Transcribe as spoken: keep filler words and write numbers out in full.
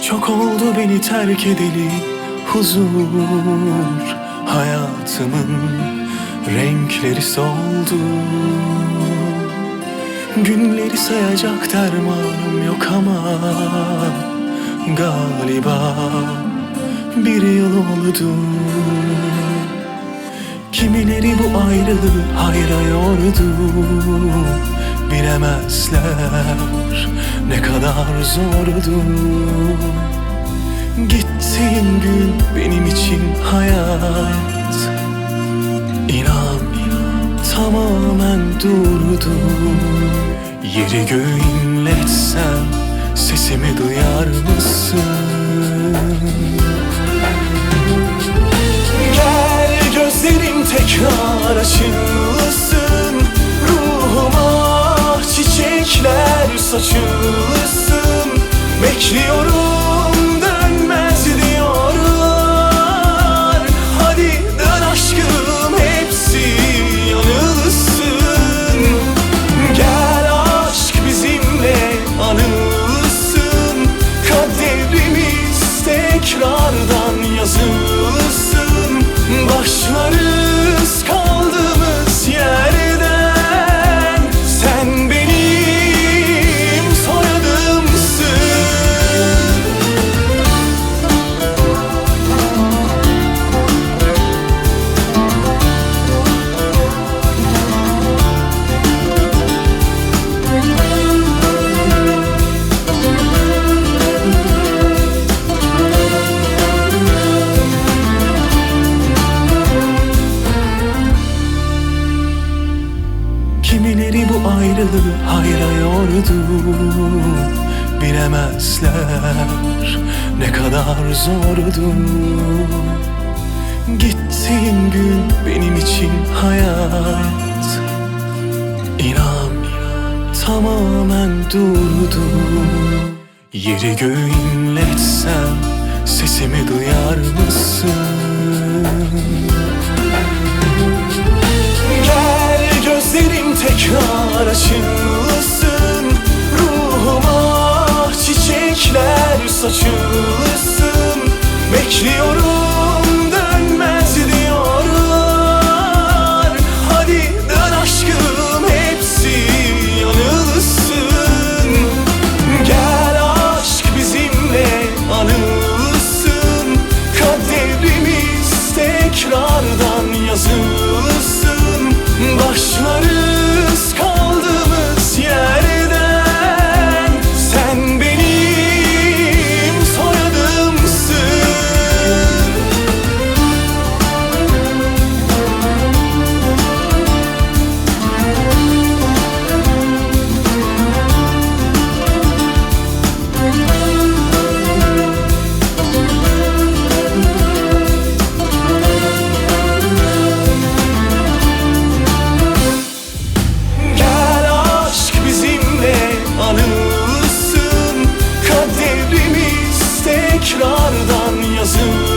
Çok oldu beni terk edeli huzur, hayatımın renkleri soldu. Günleri sayacak dermanım yok ama galiba bir yıl oldu. Kimileri bu ayrılığı hayra yordu, bilemezler ne kadar zordu. Gittiğin gün benim için hayat, İnan, inan tamamen durdu. Yeri göğü inletsem sesimi duyar mısın? Gel gözlerim tekrar açılsın, ruhuma çiçekler saçılsın. Bekliyorum dönmez diyorlar, hadi dön aşkım hepsi yanılsın. Gel aşk bizimle anılsın, kaderimiz tekrardan yazılsın. Başlarız kaldığımız yerden, sen benim soyadımsın. Kimileri bu ayrılığı hayra yordu, bilemezler ne kadar zordu. Gittiğin gün benim için hayat, İnan, tamamen durdu. Yeri göğü inletsem sesimi duyar mısın? Gözlerim tekrar açılsın, ruhuma çiçekler saçılsın. Bekliyorum dönmez diyorlar, hadi dön aşkım hepsi yanılsın. Gel aşk bizimle anılsın, kaderimiz tekrardan yazılsın. Başlarız kaldığımız yerden, sen benim soyadımsın. Anılsın, kaderimiz tekrardan yazılsın.